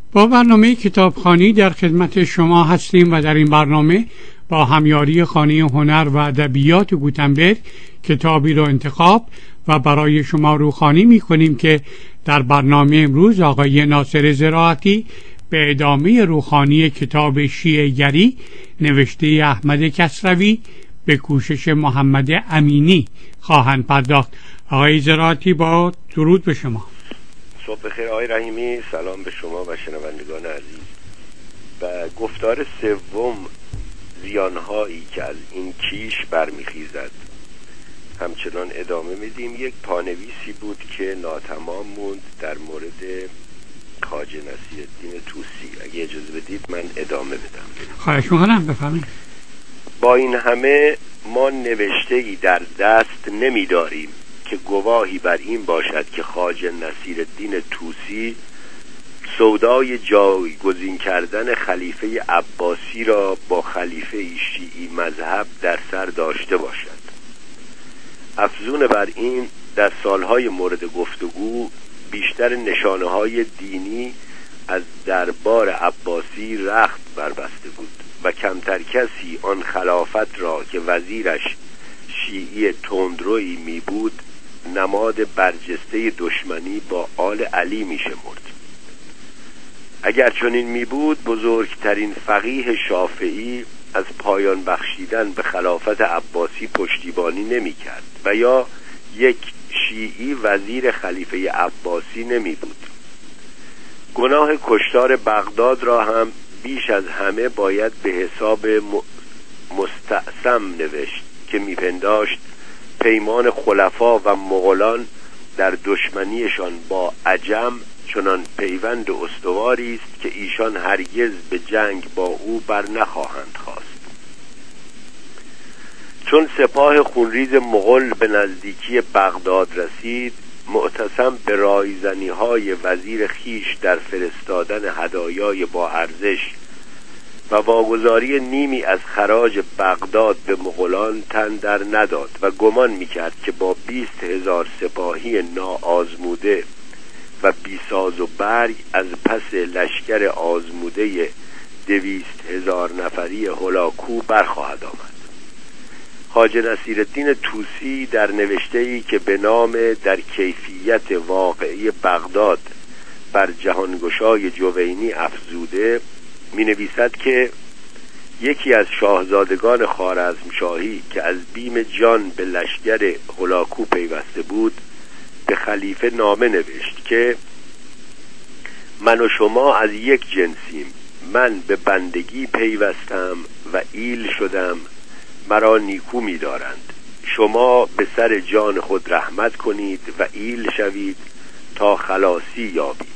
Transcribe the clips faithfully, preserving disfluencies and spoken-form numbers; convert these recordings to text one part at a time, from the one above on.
با برنامه کتابخوانی در خدمت شما هستیم و در این برنامه با همیاری خانه هنر و ادبیات گوتنبرگ کتابی را انتخاب و برای شما روخوانی می کنیم که در برنامه امروز آقای ناصر زراعتی به ادامه روخوانی کتاب شیعه‌گری نوشته احمد کسروی به کوشش محمد امینی خواهند پرداخت. آقای زراعتی با درود به شما. صبح بخیر آقای رحیمی، سلام به شما و شنوندگان عزیز. و گفتار سوم، زیانهایی که از این کیش برمیخیزد، همچنان ادامه میدیم. یک پانویسی بود که ناتمام موند در مورد خواجه نصیرالدین طوسی. اگه اجازه بدید من ادامه بدم. خواهش می‌کنم، بفرمایید. با این همه ما نوشته‌ای در دست نمی‌داریم که گواهی بر این باشد که خواجه نصیرالدین طوسی سودای جایگزین کردن خلیفه عباسی را با خلیفه شیعی مذهب در سر داشته باشد. افزون بر این، در سالهای مورد گفتگو بیشتر نشانه‌های دینی از دربار عباسی رخت بربسته بود و کمتر کسی آن خلافت را که وزیرش شیعی تندرویی می بود نماد برجسته دشمنی با آل علی می شمرد. اگر چنین می بود، بزرگترین فقیه شافعی از پایان بخشیدن به خلافت عباسی پشتیبانی نمی کرد و یا یک شیعی وزیر خلیفه عباسی نمی بود. گناه کشتار بغداد را هم بیش از همه باید به حساب مستعصم نوشت که می پنداشت پیمان خلفا و مغولان در دشمنیشان با عجم چنان پیوند استواری است که ایشان هرگز به جنگ با او بر نخواهند خواست. چون سپاه خونریز مغول به نزدیکی بغداد رسید، معتصم به رایزنی‌های وزیر خیش در فرستادن هدایای با ارزش و واگذاری نیمی از خراج بغداد به مغولان تن در نداد و گمان می‌کرد که با بیست هزار سپاهی ناآزموده و بیساز و برگ از پس لشکر آزموده دویست هزار نفری هولاکو برخواهد آمد. خواجه نصیرالدین طوسی در نوشته‌ای که به نام در کیفیت واقعی بغداد بر جهانگشای جوینی افزوده می نویسد که یکی از شاهزادگان خوارزمشاهی که از بیم جان به لشکر هولاکو پیوسته بود به خلیفه نامه نوشت که من و شما از یک جنسیم، من به بندگی پیوستم و ایل شدم، مرا نیکو می دارند. شما به سر جان خود رحمت کنید و ایل شوید تا خلاصی یابید.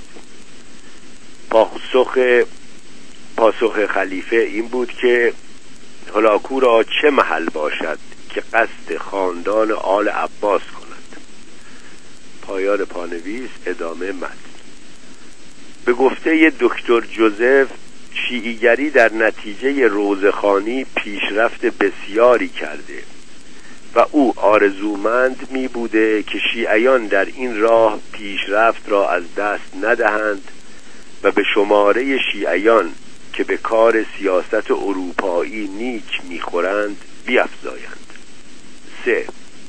پاسخ پاسخ خلیفه این بود که هولاکو را چه محل باشد که قصد خاندان آل عباس کند. پایان پانویس. ادامه متن. به گفته دکتر جوزف، شیعیگری در نتیجه روزخوانی پیشرفت بسیاری کرده و او آرزومند می بوده که شیعیان در این راه پیشرفت را از دست ندهند و به شماره شیعیان که به کار سیاست اروپایی نیک می‌خورند بیفزایند. سه.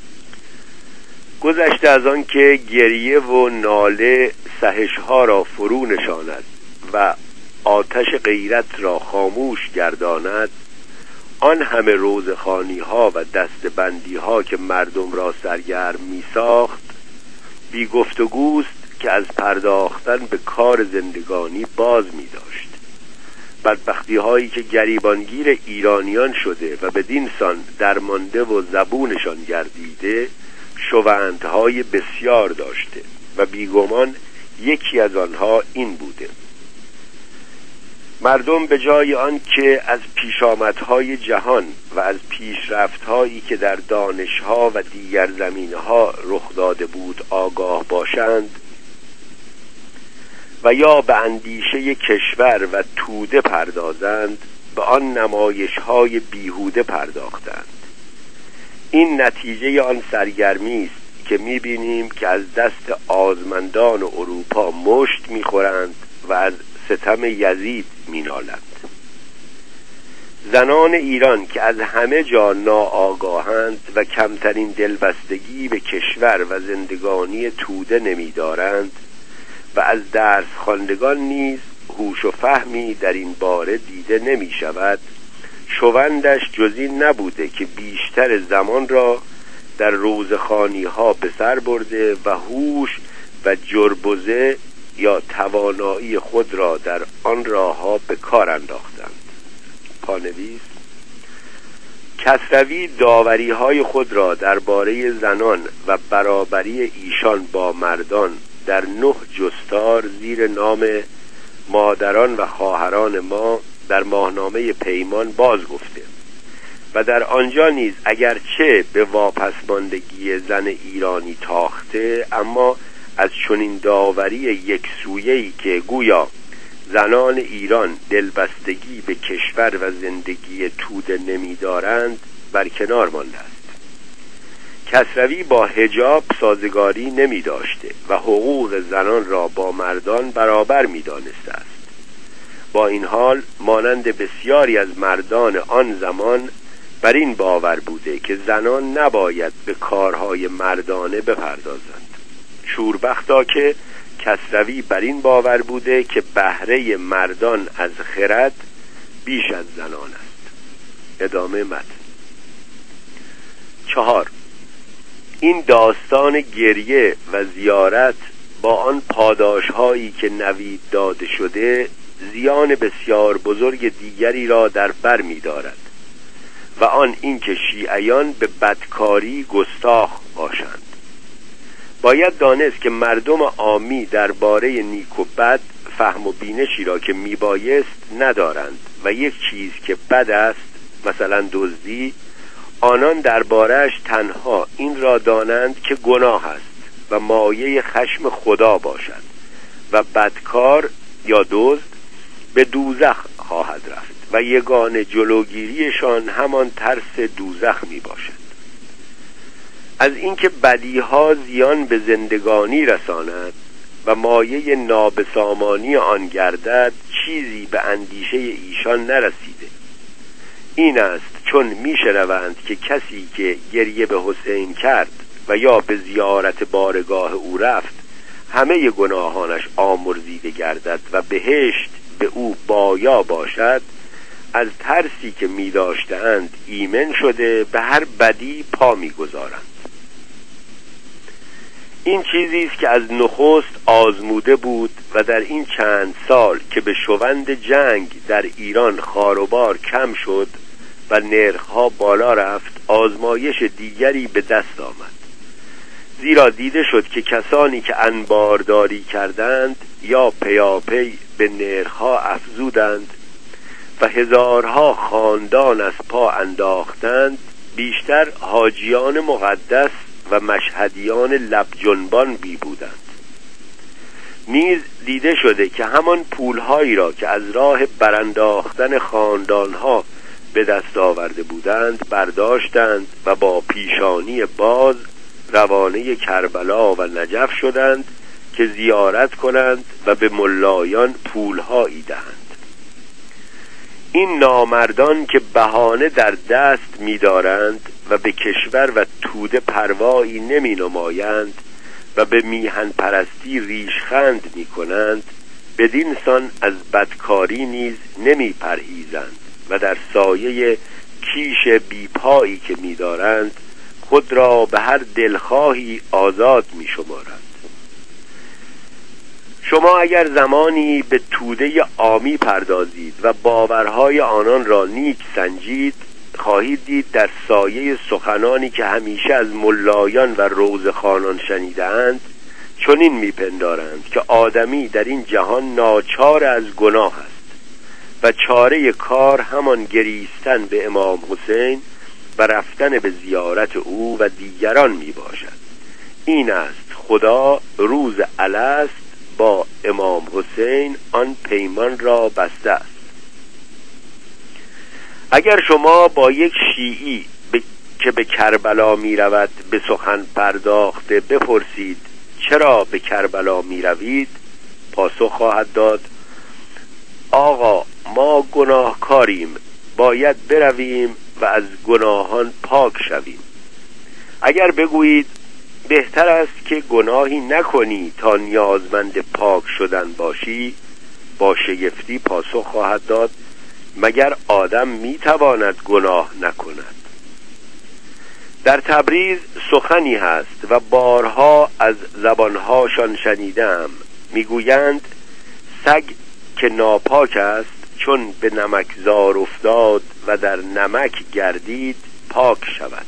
گذشته از آن که گریه و ناله سهش‌ها را فرو نشاند و آتش غیرت را خاموش گرداند، آن همه روزخوانی‌ها و دستبندی‌ها که مردم را سرگرم می‌ساخت بی گفتگوست که از پرداختن به کار زندگانی باز می‌داشت. بدبختی هایی که گریبانگیر ایرانیان شده و بدین سان درمانده و زبونشان گردیده شوندهای بسیار داشته و بیگمان یکی از آنها این بوده: مردم به جای آن که از پیشامدهای جهان و از پیشرفت‌هایی که در دانش‌ها و دیگر زمینه‌ها رخ داده بود آگاه باشند و یا به اندیشه کشور و توده پردازند، به آن نمایش‌های بیهوده پرداختند. این نتیجه آن سرگرمی است که می‌بینیم که از دست آزمندان اروپا مشت می‌خورند و از ستم یزید می‌نالند. زنان ایران که از همه جا ناآگاهند و کمترین دلبستگی به کشور و زندگانی توده نمی‌دارند و از درس خواندگان نیز هوش و فهمی در این باره دیده نمی‌شود، شوندش جز این نبوده که بیشتر زمان را در روزخوانی‌ها به سر برده و هوش و جربزه یا توانایی خود را در آن راه‌ها به کار انداختند. پانویس: کسروی داوری‌های خود را درباره زنان و برابری ایشان با مردان در نه جستار زیر نام مادران و خواهران ما در ماهنامه پیمان باز گفته و در آنجا نیز اگرچه به واپسماندگی زن ایرانی تاخته، اما از چنین داوری یک سویه‌ای که گویا زنان ایران دلبستگی به کشور و زندگی توده نمی‌دارند برکنار مانده است. کسروی با حجاب سازگاری نمی داشته و حقوق زنان را با مردان برابر می دانسته است. با این حال مانند بسیاری از مردان آن زمان بر این باور بوده که زنان نباید به کارهای مردانه بپردازند. شوربختا که کسروی بر این باور بوده که بهره مردان از خرد بیش از زنان است. ادامه متن. چهار. این داستان گریه و زیارت با آن پاداش‌هایی که نوید داده شده زیان بسیار بزرگ دیگری را در بر می‌دارد و آن اینکه شیعیان به بدکاری گستاخ باشند. باید دانست که مردم عامی درباره نیک و بد فهم و بینشی را که میبایست ندارند و یک چیز که بد است، مثلا دزدی، آنان درباره‌اش تنها این را دانند که گناه است و مایه خشم خدا باشد و بدکار یا دزد به دوزخ خواهد رفت و یگانه جلوگیریشان همان ترس دوزخ می باشد. از اینکه بدیها زیان به زندگانی رساند و مایه نابسامانی آن گردد چیزی به اندیشه ایشان نرسیده. این است چون میشنوند که کسی که گریه به حسین کرد و یا به زیارت بارگاه او رفت همه گناهانش آمرزیده گردد و بهشت به او بایا باشد، از ترسی که می داشتند ایمن شده به هر بدی پا می گذارند. این چیزی است که از نخست آزموده بود و در این چند سال که به شوند جنگ در ایران خاروبار کم شد و نرخ‌ها بالا رفت، آزمایش دیگری به دست آمد. زیرا دیده شد که کسانی که انبارداری کردند یا پیاپی به نرخ‌ها افزودند و هزارها خاندان از پا انداختند، بیشتر حاجیان مقدس و مشهدیان لب جنبان بی بودند. نیز دیده شده که همان پولهایی را که از راه برانداختن خاندانها به دست آورده بودند برداشتند و با پیشانی باز روانه کربلا و نجف شدند که زیارت کنند و به ملایان پولهایی دهند. این نامردان که بهانه در دست می‌دارند و به کشور و توده پروایی نمی نمایند و به میهن پرستی ریشخند می کنند، بدین سان از بدکاری نیز نمی پرهیزند و در سایه کیش بیپایی که می دارند خود را به هر دلخواهی آزاد می شمارند. شما اگر زمانی به توده عامی پردازید و باورهای آنان را نیک سنجید، خواهید دید در سایه سخنانی که همیشه از ملایان و روزخوانان شنیده‌اند چنین میپندارند که آدمی در این جهان ناچار از گناه است و چاره کار همان گریستن به امام حسین و رفتن به زیارت او و دیگران می باشد. این است خدا روز الست با امام حسین آن پیمان را بسته است. اگر شما با یک شیعی ب... که به کربلا می رود به سخن پرداخته بپرسید چرا به کربلا می روید، پاسخ خواهد داد آقا ما گناهکاریم، باید برویم و از گناهان پاک شویم. اگر بگویید بهتر است که گناهی نکنی تا نیازمند پاک شدن باشی، با شگفتی پاسخ خواهد داد مگر آدم میتواند گناه نکند؟ در تبریز سخنی هست و بارها از زبانهاشان شنیدم، میگویند سگ که ناپاک است چون به نمکزار افتاد و در نمک گردید پاک شود.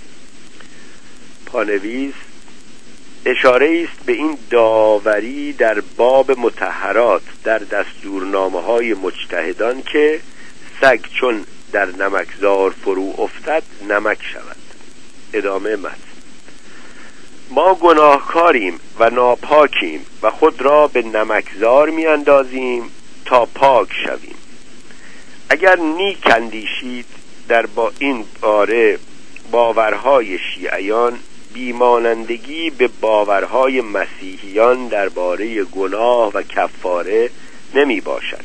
پانویس اشاره است به این داوری در باب مطهرات در دستورنامه‌های مجتهدان که سگ چون در نمکزار فرو افتد نمک شود. ادامه متن: ما گناهکاریم و ناپاکیم و خود را به نمکزار میاندازیم تا پاک شویم. اگر نیک اندیشید در با این باره باورهای شیعیان بیمانندگی به باورهای مسیحیان درباره گناه و کفاره نمی باشد.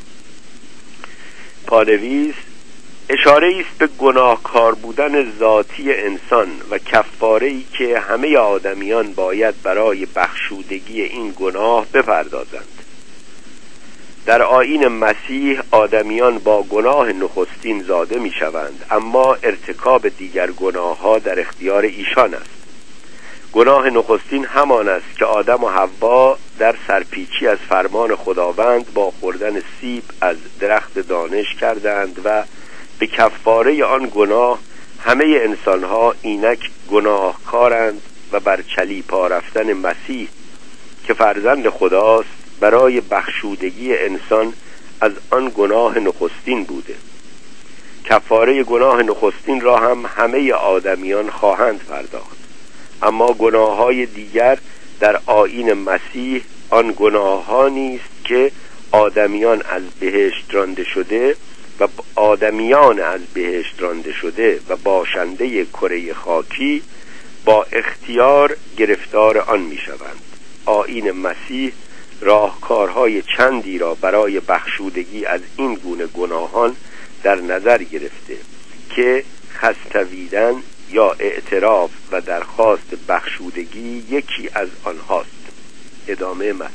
پانویس اشاره است به گناهکار بودن ذاتی انسان و کفاره‌ای که همه آدمیان باید برای بخشودگی این گناه بپردازند. در آیین مسیح آدمیان با گناه نخستین زاده می شوند، اما ارتکاب دیگر گناه ها در اختیار ایشان است. گناه نخستین همان است که آدم و حوا در سرپیچی از فرمان خداوند با خوردن سیب از درخت دانش کردند و به کفاره آن گناه همه انسانها اینک گناهکارند و بر چلیپا رفتن مسیح که فرزند خداست برای بخشودگی انسان از آن گناه نخستین بوده. کفاره گناه نخستین را هم همه آدمیان خواهند پرداخت، اما گناه‌های دیگر در آیین مسیح آن گناه‌هایی است که آدمیان از بهشت رانده شده و آدمیان از بهشت رانده شده و باشنده کره خاکی با اختیار گرفتار آن می‌شوند. آیین مسیح راهکارهای چندی را برای بخشودگی از این گونه گناهان در نظر گرفته که خستویدن یا اعتراف و درخواست بخشودگی یکی از آنهاست. ادامه متن: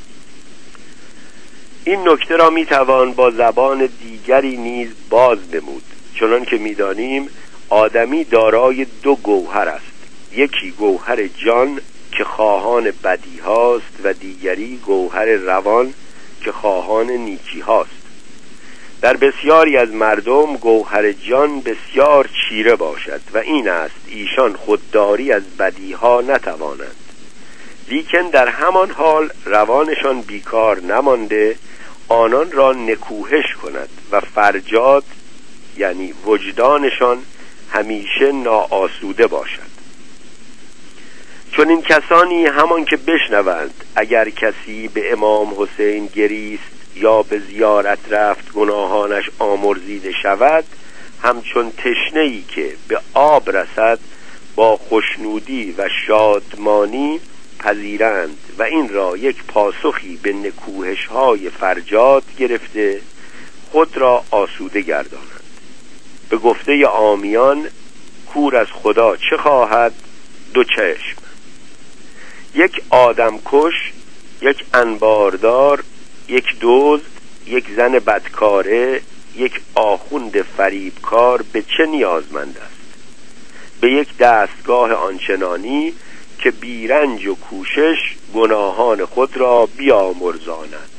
این نکته را میتوان با زبان دیگری نیز باز نمود، چنان که میدانیم آدمی دارای دو گوهر است، یکی گوهر جان که خواهان بدی هاست و دیگری گوهر روان که خواهان نیکی هاست. در بسیاری از مردم گوهر جان بسیار چیره باشد و این است ایشان خودداری از بدی ها نتوانند، لیکن در همان حال روانشان بیکار نمانده آنان را نکوهش کند و فرجاد یعنی وجدانشان همیشه ناآسوده باشد. چون این کسانی همان که بشنوند اگر کسی به امام حسین گریست یا به زیارت رفت گناهانش آمرزیده شود، همچون تشنه‌ای که به آب رسد با خوشنودی و شادمانی پذیرند و این را یک پاسخی به نکوهش‌های فرجاد گرفته خود را آسوده گردانند. به گفته عامیان کور از خدا چه خواهد؟ دو چشم. یک آدم کش، یک انباردار، یک دزد، یک زن بدکاره، یک آخوند فریبکار به چه نیازمند است؟ به یک دستگاه آنچنانی که بیرنج و کوشش گناهان خود را بیامرزاند.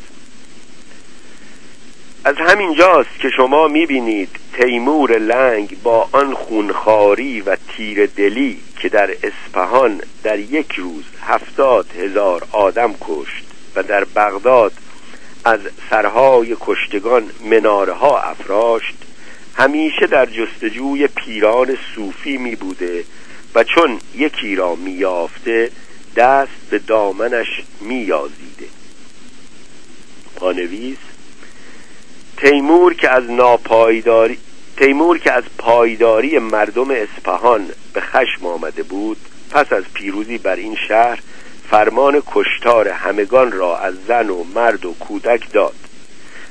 از همین جاست که شما میبینید تیمور لنگ با آن خونخواری و تیر دلی که در اصفهان در یک روز هفتاد هزار آدم کشت و در بغداد از سرهای کشتگان مناره ها افراشت، همیشه در جستجوی پیران صوفی می بوده و چون یکی را می یافته دست به دامنش می یازیده. پانویس تیمور که از ناپایداری تیمور که از پایداری مردم اصفهان به خشم آمده بود، پس از پیروزی بر این شهر فرمان کشتار همگان را از زن و مرد و کودک داد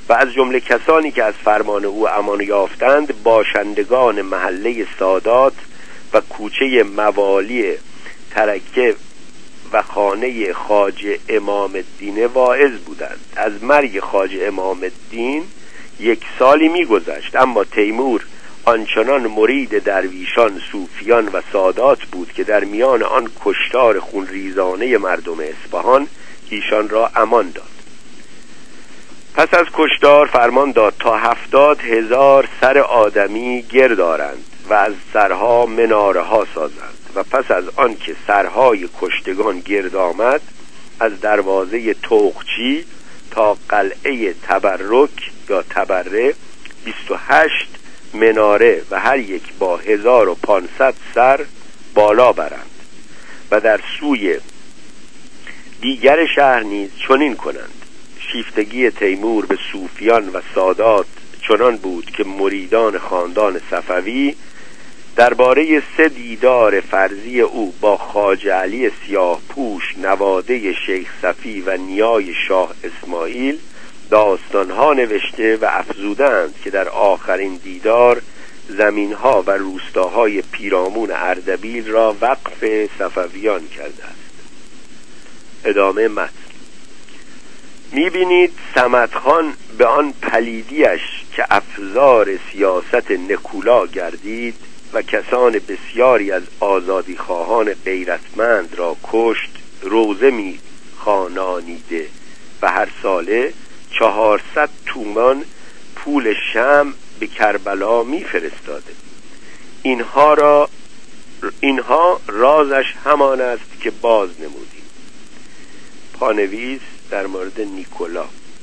و از جمله کسانی که از فرمان او امان یافتند باشندگان محله سادات و کوچه موالی ترکه و خانه خواجه امام الدین واعظ بودند. از مرگ خواجه امام الدین یک سالی می‌گذشت، اما تیمور آنچنان مرید درویشان، صوفیان و سادات بود که در میان آن کشتار خونریزانه مردم اصفهان ایشان را امان داد. پس از کشتار فرمان داد تا هفتاد هزار سر آدمی گرد آرند و از سرها مناره ها سازند و پس از آن که سرهای کشتگان گرد آمد از دروازه توقچی تا قلعه تبرک یا تبره بیست و هشت مناره و هر یک با هزار و پانصد سر بالا برند و در سوی دیگر شهر نیز چنین کنند. شیفتگی تیمور به صوفیان و سادات چنان بود که مریدان خاندان صفوی درباره سه دیدار فرضی او با خواجه علی سیاه پوش نواده شیخ صفی و نیای شاه اسماعیل داستانها نوشته و افزودند که در آخرین دیدار زمینها و روستاهای پیرامون اردبیل را وقف صفویان کرده است. ادامه متن. می‌بینید صمدخان به آن پلیدیش که افزار سیاست نکولا گردید و کسان بسیاری از آزادیخواهان غیرتمند را کشت روزه می خوانانیده و هر ساله چهارصد تومان پول شمع به کربلا می فرستاده. اینها را اینها رازش همان است که باز نمودیم. پانویس در مورد نیکولا.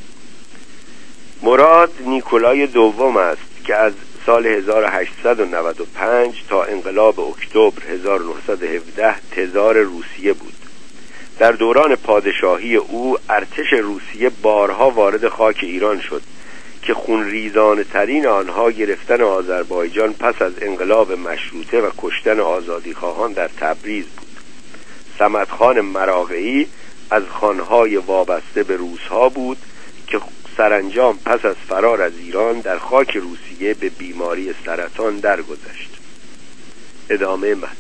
مراد نیکولای دوم است که از سال هزار و هشتصد و نود و پنج تا انقلاب اکتبر هزار و نهصد و هفده تزار روسیه بود. در دوران پادشاهی او ارتش روسیه بارها وارد خاک ایران شد که خونریزانه ترین آنها گرفتن آذربایجان پس از انقلاب مشروطه و کشتن آزادیخواهان در تبریز بود. صمدخان مراغه‌ای از خانهای وابسته به روس‌ها بود که سرانجام پس از فرار از ایران در خاک روسیه به بیماری سرطان درگذشت. ادامه متن.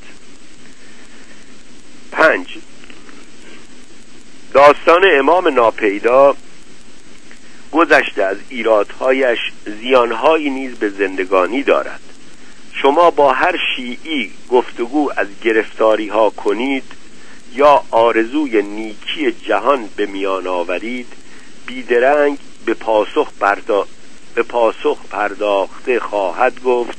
پنج. داستان امام ناپیدا گذشته از ایرادهایش زیانهایی نیز به زندگانی دارد. شما با هر شیعی گفتگو از گرفتاری ها کنید یا آرزوی نیکی جهان به میان آورید، بیدرنگ به پاسخ پردا... به پاسخ پرداخته خواهد گفت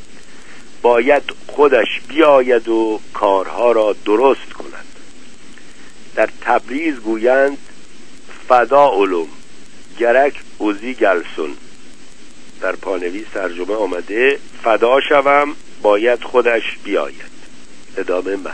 باید خودش بیاید و کارها را درست کند. در تبریز گویند فدا علوم گرک اوزی گلسون. در پانویس ترجمه آمده فدا شوم باید خودش بیاید. ادامه متن.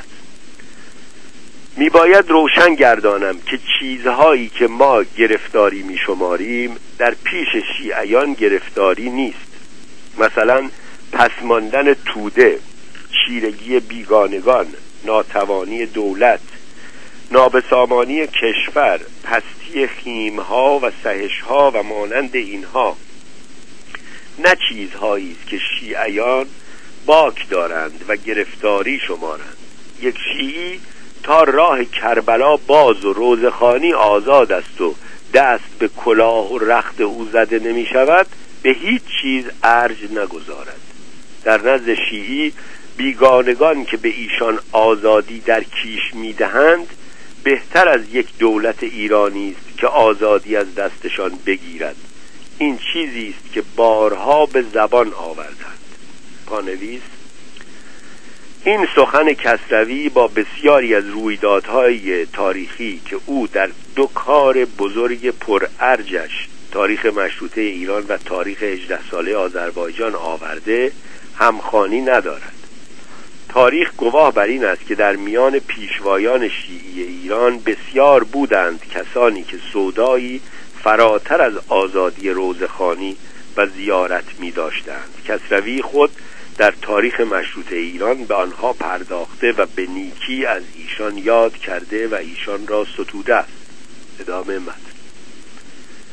می باید روشن گردانم که چیزهایی که ما گرفتاری می شماریم در پیش شیعیان گرفتاری نیست. مثلا پسماندن توده، چیرگی بیگانگان، ناتوانی دولت، نابسامانی کشور، پستی خیمها و سهشها و مانند اینها نه چیزهایی است که شیعیان باک دارند و گرفتاری شمارند. یک شیعی تا راه کربلا باز و روزخانی آزاد است و دست به کلاه و رخت او زده نمی شود، به هیچ چیز ارج نگذارد. در نزد شیعی بیگانگان که به ایشان آزادی در کیش می دهند بهتر از یک دولت ایرانی است که آزادی از دستشان بگیرد. این چیزی است که بارها به زبان آوردند. پانویس. این سخن کسروی با بسیاری از رویدادهای تاریخی که او در دو کار بزرگ پرارجش تاریخ مشروطه ایران و تاریخ هجده ساله آذربایجان آورده همخوانی ندارد. تاریخ گواه بر این است که در میان پیشوایان شیعی ایران بسیار بودند کسانی که سودایی فراتر از آزادی روزخوانی و زیارت می داشتند. کسروی خود در تاریخ مشروطه ایران به آنها پرداخته و به نیکی از ایشان یاد کرده و ایشان را ستوده است. ادامه متن.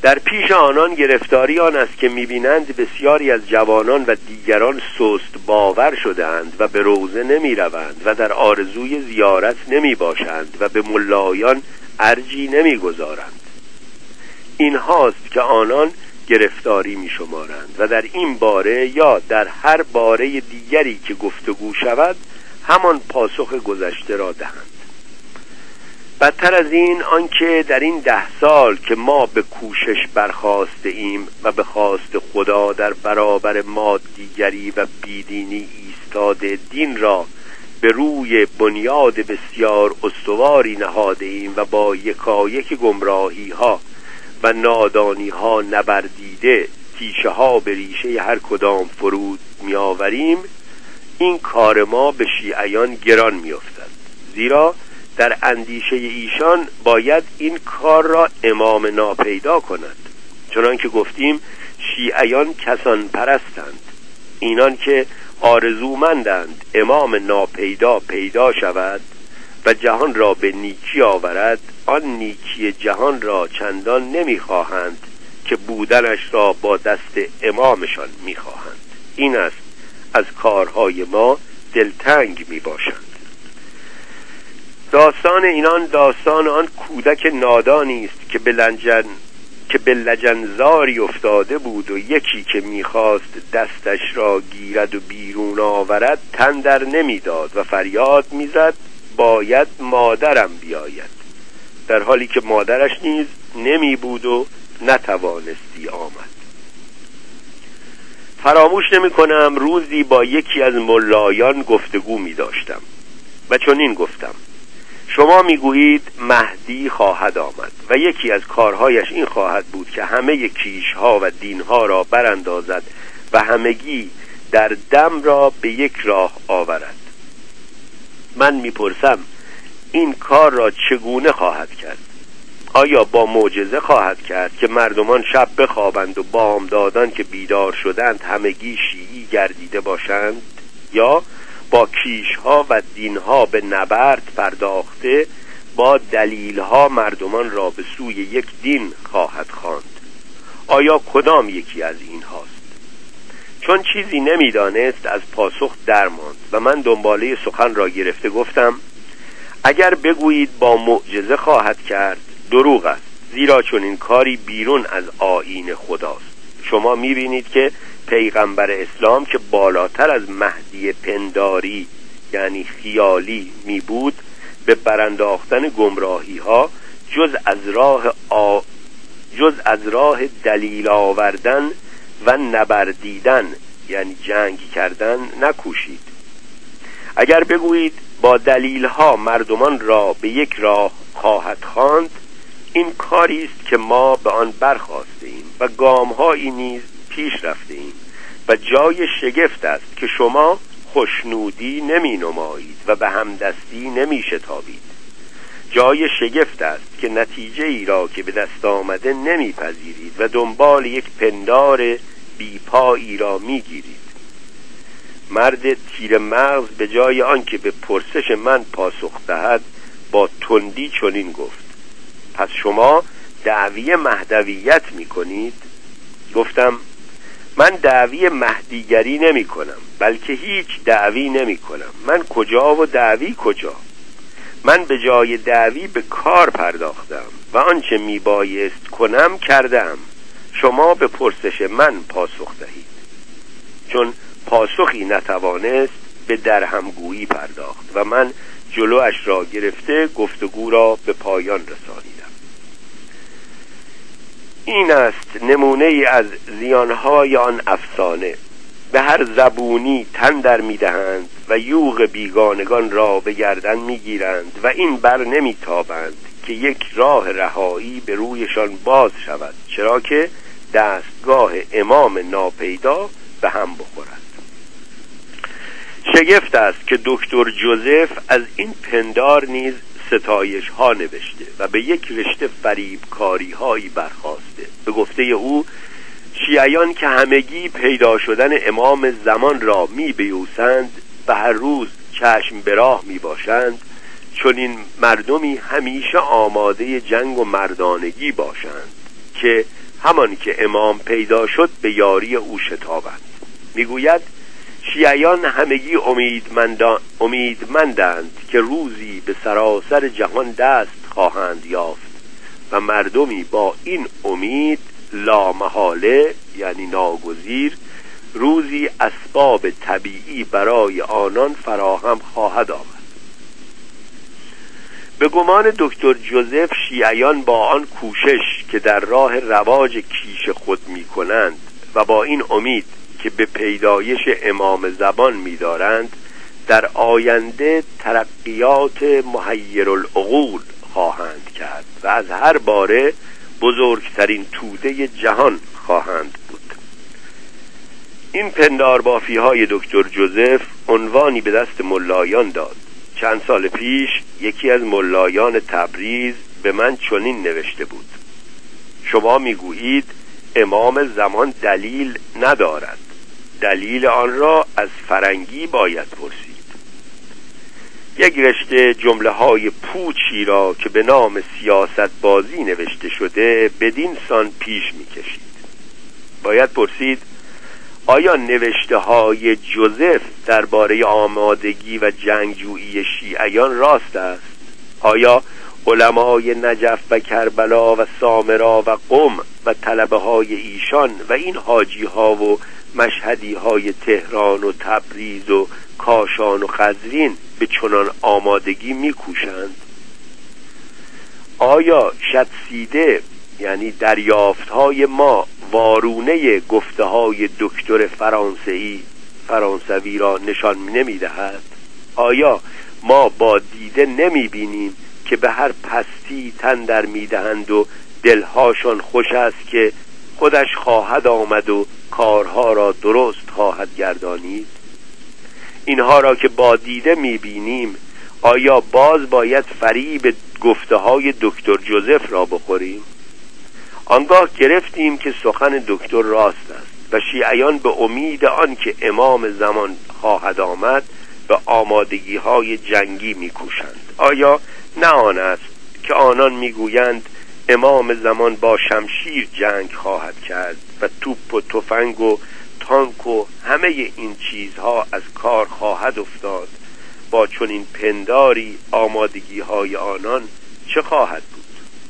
در پیش آنان گرفتاری آن است که می‌بینند بسیاری از جوانان و دیگران سست باور شده‌اند و به روزه نمی‌روند و در آرزوی زیارت نمی‌باشند و به ملایان ارجی نمی‌گذارند. این هاست که آنان گرفتاری می‌شمارند و در این باره یا در هر باره دیگری که گفتگو شود همان پاسخ گذشته را دهند. بدتر از این آنکه در این ده سال که ما به کوشش برخاسته ایم و به خواست خدا در برابر مادیگری و بیدینی ایستاده دین را به روی بنیاد بسیار استواری نهاده ایم و با یکایک گمراهی ها و نادانی ها نبردیده تیشه ها به ریشه هر کدام فرود می آوریم، این کار ما به شیعیان گران می افتد، زیرا در اندیشه ایشان باید این کار را امام ناپیدا کند. چنان که گفتیم شیعیان کسان پرستند، اینان که آرزومندند امام ناپیدا پیدا شود و جهان را به نیکی آورد، آن نیکی جهان را چندان نمیخواهند که بودنش را با دست امامشان میخواهند. این است از کارهای ما دلتنگ میباشند. داستان اینان داستان آن کودک نادانی است که به لجن که به لجنزاری افتاده بود و یکی که میخواست دستش را گیرد و بیرون آورد تن در نمیداد و فریاد میزد باید مادرم بیاید، در حالی که مادرش نیز نمی بود و نتوانستی آمد. فراموش نمی کنم روزی با یکی از ملایان گفتگو می داشتم و چنین گفتم: شما میگویید مهدی خواهد آمد و یکی از کارهایش این خواهد بود که همه کیشها و دینها را براندازد و همگی در دم را به یک راه آورد. من میپرسم این کار را چگونه خواهد کرد؟ آیا با معجزه خواهد کرد که مردمان شب بخوابند و بامدادان که بیدار شدند همگی شیعی گردیده باشند، یا با کیشها و دینها به نبرد پرداخته با دلیلها مردمان را به سوی یک دین خواهد خواند؟ آیا کدام یکی از این هاست؟ چون چیزی نمیدانست از پاسخ درماند و من دنباله سخن را گرفته گفتم: اگر بگویید با معجزه خواهد کرد دروغ است، زیرا چون این کاری بیرون از آیین خداست. شما میبینید که پیغمبر اسلام که بالاتر از مهدی پنداری یعنی خیالی می بود به برانداختن گمراهی ها جز از راه آ... جز از راه دلیل آوردن و نبردیدن یعنی جنگ کردن نکوشید. اگر بگویید با دلیل ها مردمان را به یک راه خواهد خواند، این کاری است که ما به آن برخاسته ایم و گام هایی نیز پیش رفته ایم و جای شگفت است که شما خوشنودی نمی نمایید و به همدستی نمی شتابید. جای شگفت است که نتیجه ای را که به دست آمده نمی پذیرید و دنبال یک پندار بیپایی را می گیرید. مرد تیر مغز به جای آنکه به پرسش من پاسخ دهد با تندی چنین گفت: پس شما دعوی مهدویت می کنید؟ گفتم: من دعوی مهدیگری نمی کنم، بلکه هیچ دعوی نمی کنم. من کجا و دعوی کجا؟ من به جای دعوی به کار پرداختم و آنچه می بایست کنم کردم. شما به پرسش من پاسخ دهید. چون پاسخی نتوانست به درهمگویی پرداخت و من جلوش را گرفته گفتگو را به پایان رسانیدم. این است نمونه ای از زیانهای آن افسانه. به هر زبونی تن در میدهند و یوغ بیگانگان را به گردن میگیرند و این بر نمیتابند که یک راه رهایی به رویشان باز شود، چرا که دستگاه امام ناپیدا به هم بخورد. شگفت است که دکتر جوزف از این پندار نیز ستایش ها نوشته و به یک رشته فریبکاری هایی برخاسته. به گفته او شیعیان که همگی پیدا شدن امام زمان را می بیوسند و هر روز چشم به راه می باشند، چون این مردمی همیشه آماده جنگ و مردانگی باشند که همان که امام پیدا شد به یاری او شتابند. میگوید شیعیان همگی امیدمندان امیدمندند که روزی به سراسر جهان دست خواهند یافت و مردمی با این امید لامحاله یعنی ناگزیر روزی اسباب طبیعی برای آنان فراهم خواهد آمد. به گمان دکتر جوزف شیعیان با آن کوشش که در راه رواج کیش خود می کنند و با این امید که به پیدایش امام زمان می دارند در آینده ترقیات محیرالعقول خواهند کرد و از هر باره بزرگترین توده جهان خواهند بود. این پندار بافی های دکتر جوزف عنوانی به دست ملایان داد. چند سال پیش یکی از ملایان تبریز به من چنین نوشته بود: شما میگویید امام زمان دلیل ندارد، دلیل آن را از فرنگی باید پرسید. یک رشته جمله های پوچی را که به نام سیاست بازی نوشته شده بدین سان پیش میکشید. باید پرسید آیا نوشته های جوزف درباره آمادگی و جنگجویی شیعیان راست است؟ آیا علمای نجف و کربلا و سامرا و قم و طلبه های ایشان و این حاجی ها و مشهدی های تهران و تبریز و کاشان و قزوین به چنان آمادگی میکوشند؟ آیا شدسیده یعنی دریافت های ما وارونه گفته های دکتر فرانسوی فرانسوی را نشان نمی دهد؟ آیا ما با دیده نمی بینیم که به هر پستی تن در می دهند و دلهاشان خوش است که خودش خواهد آمد و کارها را درست خواهد گردانید؟ اینها را که با دیده می بینیم آیا باز باید فریب گفته های دکتر جوزف را بخوریم؟ آنگاه گرفتیم که سخن دکتر راست است و شیعیان به امید آن که امام زمان خواهد آمد به آمادگی های جنگی میکوشند. آیا نه آن است که آنان میگویند امام زمان با شمشیر جنگ خواهد کرد و توپ و تفنگ و تانک و همه این چیزها از کار خواهد افتاد؟ با چنین پنداری آمادگی های آنان چه خواهد بود؟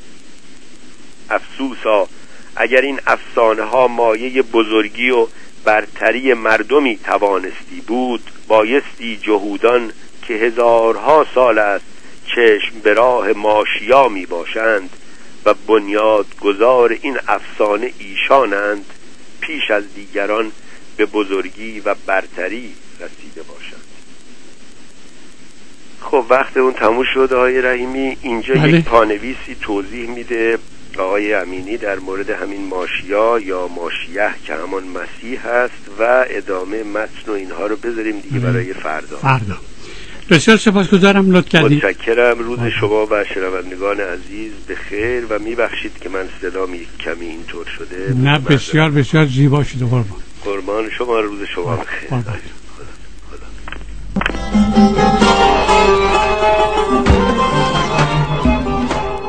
افسوسا اگر این افسانه ها مایه بزرگی و برتری مردمی توانستی بود، بایستی جهودان که هزارها سال است چشم به راه ماشیا می باشند و بنیاد گذار این افسانه ایشانند پیش از دیگران به بزرگی و برتری رسیده باشند. خب وقت اون تموم شد آقای رحیمی. اینجا بله. یک پانویسی توضیح میده آقای امینی در مورد همین ماشیا یا ماشیه که همان مسیح هست و ادامه متن و اینها رو بذاریم دیگه برای فردا. فردا. بسیار سپاسگزارم، لطف کردید. متشکرم. روز شما و شنوندگان عزیز به خیر و میبخشید که من صدام یک کمی اینطور شده. نه بسیار بسیار زیبا شده قربان. قربان شما، روز شما به خیر. خدا. خدا.